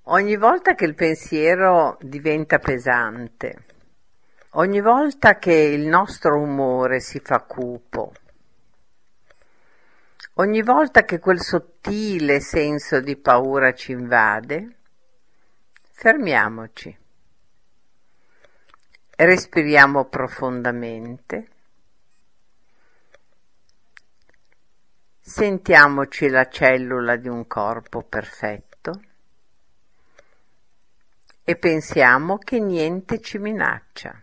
Ogni volta che il pensiero diventa pesante, ogni volta che il nostro umore si fa cupo, ogni volta che quel sottile senso di paura ci invade, fermiamoci, respiriamo profondamente, sentiamoci la cellula di un corpo perfetto e pensiamo che niente ci minaccia.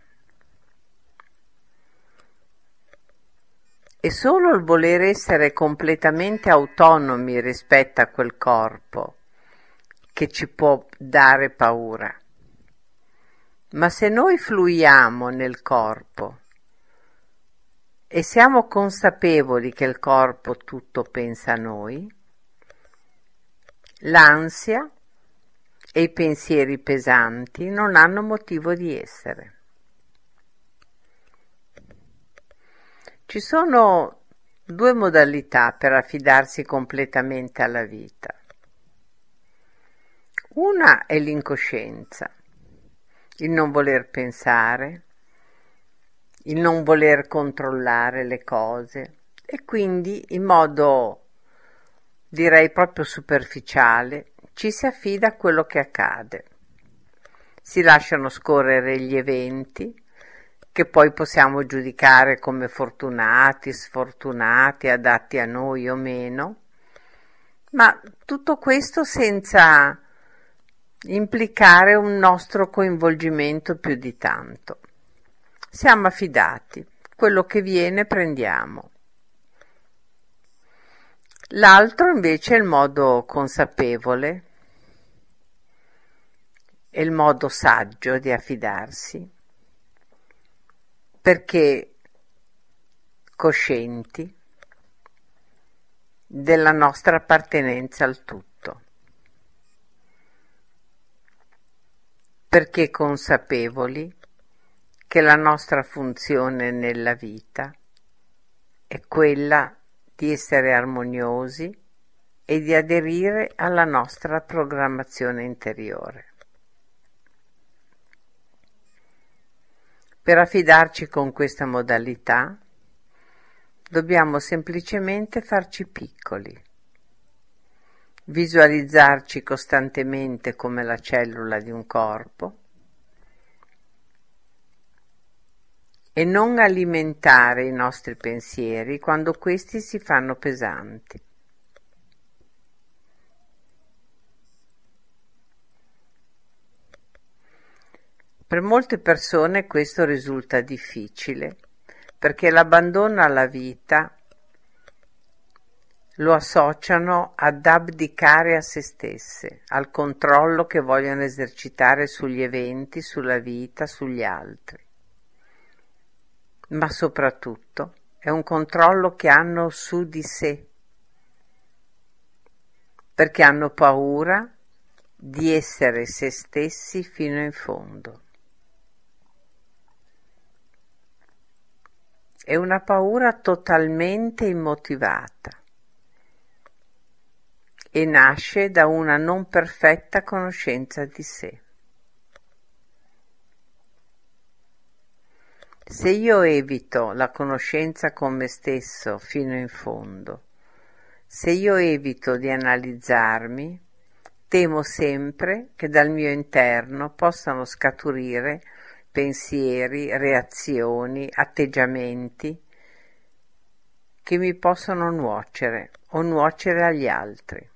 È solo il voler essere completamente autonomi rispetto a quel corpo che ci può dare paura. Ma se noi fluiamo nel corpo e siamo consapevoli che il corpo tutto pensa a noi, l'ansia e i pensieri pesanti non hanno motivo di essere. Ci sono due modalità per affidarsi completamente alla vita. Una è l'incoscienza, il non voler pensare, il non voler controllare le cose e quindi in modo, direi proprio superficiale, ci si affida a quello che accade. Si lasciano scorrere gli eventi che poi possiamo giudicare come fortunati, sfortunati, adatti a noi o meno, ma tutto questo senza implicare un nostro coinvolgimento più di tanto. Siamo affidati, quello che viene prendiamo. L'altro invece è il modo consapevole, è il modo saggio di affidarsi, perché coscienti della nostra appartenenza al tutto, perché consapevoli che la nostra funzione nella vita è quella di essere armoniosi e di aderire alla nostra programmazione interiore. Per affidarci con questa modalità dobbiamo semplicemente farci piccoli, visualizzarci costantemente come la cellula di un corpo e non alimentare i nostri pensieri quando questi si fanno pesanti. Per molte persone questo risulta difficile perché l'abbandono alla vita lo associano ad abdicare a se stesse, al controllo che vogliono esercitare sugli eventi, sulla vita, sugli altri. Ma soprattutto è un controllo che hanno su di sé, perché hanno paura di essere se stessi fino in fondo. È una paura totalmente immotivata e nasce da una non perfetta conoscenza di sé. Se io evito la conoscenza con me stesso fino in fondo, se io evito di analizzarmi, temo sempre che dal mio interno possano scaturire pensieri, reazioni, atteggiamenti che mi possono nuocere o nuocere agli altri.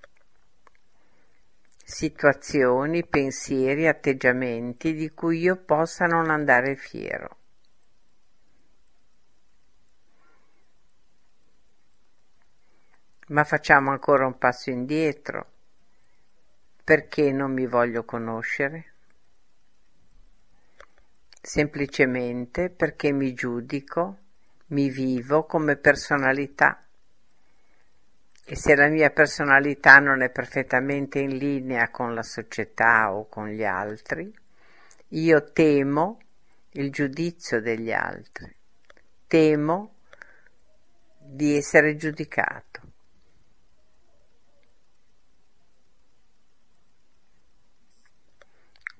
Situazioni, pensieri, atteggiamenti di cui io possa non andare fiero. Ma facciamo ancora un passo indietro. Perché non mi voglio conoscere? Semplicemente perché mi giudico, mi vivo come personalità. E se la mia personalità non è perfettamente in linea con la società o con gli altri, io temo il giudizio degli altri, temo di essere giudicato.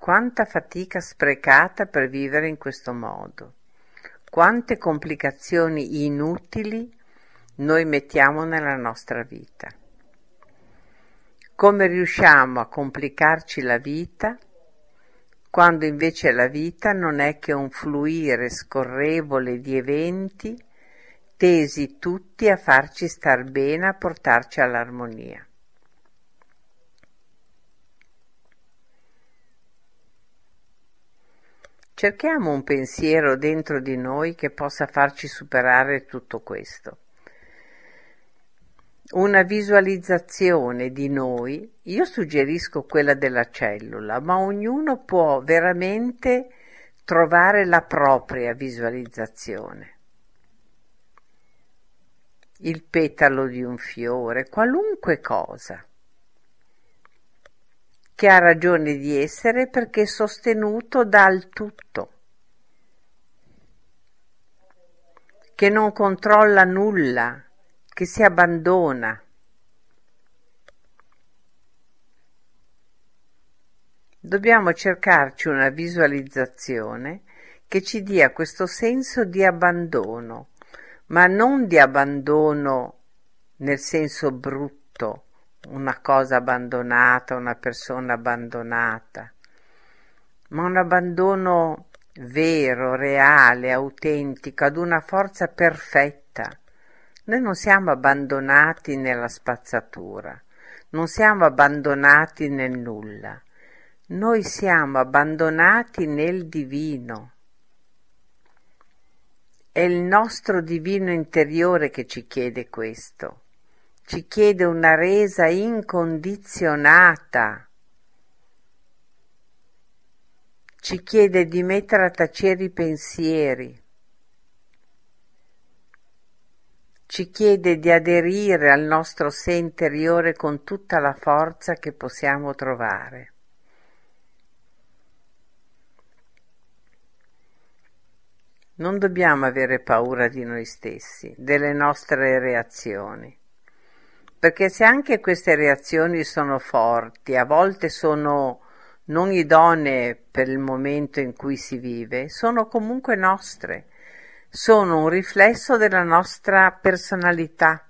Quanta fatica sprecata per vivere in questo modo. Quante complicazioni inutili noi mettiamo nella nostra vita. Come riusciamo a complicarci la vita quando invece la vita non è che un fluire scorrevole di eventi tesi tutti a farci star bene, a portarci all'armonia. Cerchiamo un pensiero dentro di noi che possa farci superare tutto questo. Una visualizzazione di noi, io suggerisco quella della cellula, ma ognuno può veramente trovare la propria visualizzazione. Il petalo di un fiore, qualunque cosa, che ha ragione di essere perché è sostenuto dal tutto, che non controlla nulla, che si abbandona. Dobbiamo cercarci una visualizzazione che ci dia questo senso di abbandono, ma non di abbandono nel senso brutto, una cosa abbandonata, una persona abbandonata, ma un abbandono vero, reale, autentico, ad una forza perfetta. Noi non siamo abbandonati nella spazzatura, non siamo abbandonati nel nulla, noi siamo abbandonati nel divino. È il nostro divino interiore che ci chiede questo, ci chiede una resa incondizionata, ci chiede di mettere a tacere i pensieri, ci chiede di aderire al nostro sé interiore con tutta la forza che possiamo trovare. Non dobbiamo avere paura di noi stessi, delle nostre reazioni, perché se anche queste reazioni sono forti, a volte sono non idonee per il momento in cui si vive, sono comunque nostre, sono un riflesso della nostra personalità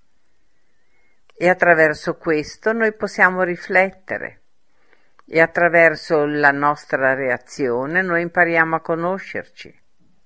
e attraverso questo noi possiamo riflettere e attraverso la nostra reazione noi impariamo a conoscerci.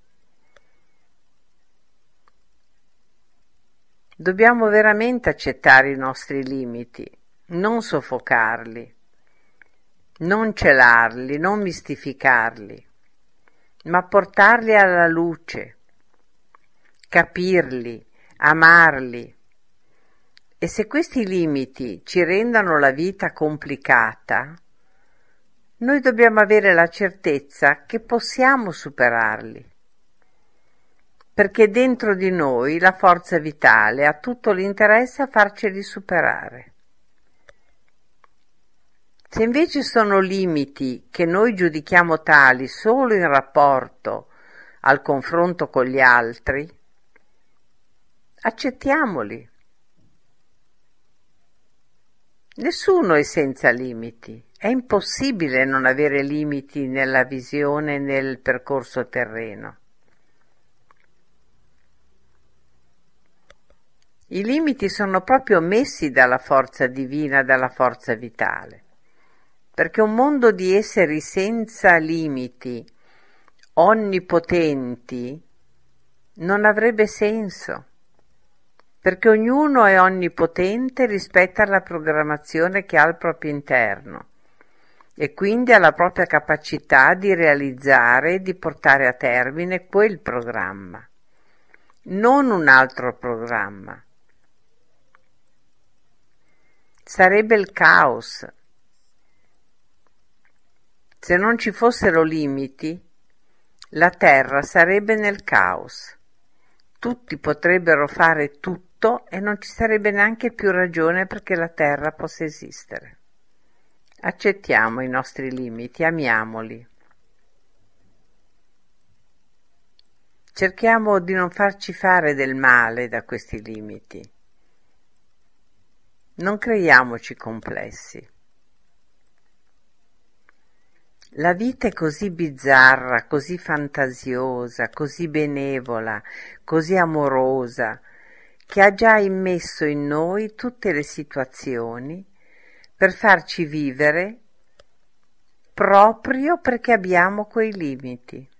Dobbiamo veramente accettare i nostri limiti, non soffocarli, non celarli, non mistificarli, ma portarli alla luce, capirli, amarli. E se questi limiti ci rendono la vita complicata, noi dobbiamo avere la certezza che possiamo superarli, perché dentro di noi la forza vitale ha tutto l'interesse a farceli superare. Se invece sono limiti che noi giudichiamo tali solo in rapporto al confronto con gli altri, accettiamoli. Nessuno è senza limiti, è impossibile non avere limiti nella visione e nel percorso terreno. I limiti sono proprio messi dalla forza divina, dalla forza vitale, perché un mondo di esseri senza limiti, onnipotenti, non avrebbe senso, perché ognuno è onnipotente rispetto alla programmazione che ha al proprio interno e quindi alla propria capacità di realizzare e di portare a termine quel programma, non un altro programma. Sarebbe il caos. Se non ci fossero limiti, la Terra sarebbe nel caos. Tutti potrebbero fare tutto e non ci sarebbe neanche più ragione perché la Terra possa esistere. Accettiamo i nostri limiti, amiamoli. Cerchiamo di non farci fare del male da questi limiti. Non creiamoci complessi. La vita è così bizzarra, così fantasiosa, così benevola, così amorosa, che ha già immesso in noi tutte le situazioni per farci vivere proprio perché abbiamo quei limiti.